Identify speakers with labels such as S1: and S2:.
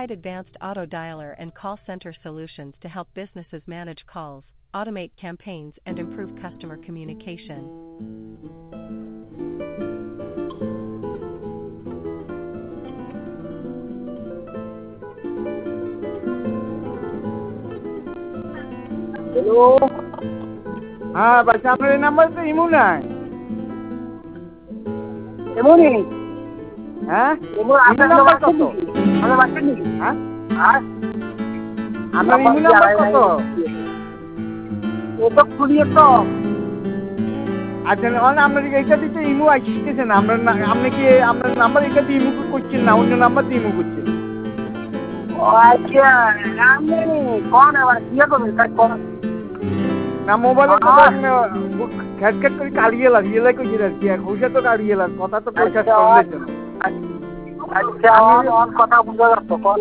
S1: provide advanced auto dialer and call center solutions to help businesses manage calls, automate campaigns, and improve customer communication.
S2: Hello,
S3: হ্যাঁ বাচ্চা আপনার এই number তো ইমু নাই।
S2: এমনই
S3: হ্যাঁ
S2: এমন
S3: ইমু
S2: আপনার
S3: নাম্বার
S2: নাম্বার
S3: কত?
S2: আমার বাচ্চা নেই।
S3: হ্যাঁ
S2: আর
S3: আপনার ইমু নাম্বার কত?
S2: ও তো খুলিয়ে তো
S3: আচ্ছা আপনার এইটা দিতে ইমু আসতেছে না। আপনি কি আপনার নাম্বার এটা দিয়ে ইমু করছেন না অন্য নাম্বার দিয়ে ইমু করছেন?
S2: আচ্ছা আমি কোন আবার কি করবেন স্যার কোন
S3: না মোবাইলে তো খ্যাট খ্যাট করে কালিয়ে লাগিয়ে কইছি আর কি ঘুষে তো কালিয়ে লাগ কথা তো কইছা শুনলেছেন।
S2: আচ্ছা অন কথা বুঝা যাচ্ছে কোন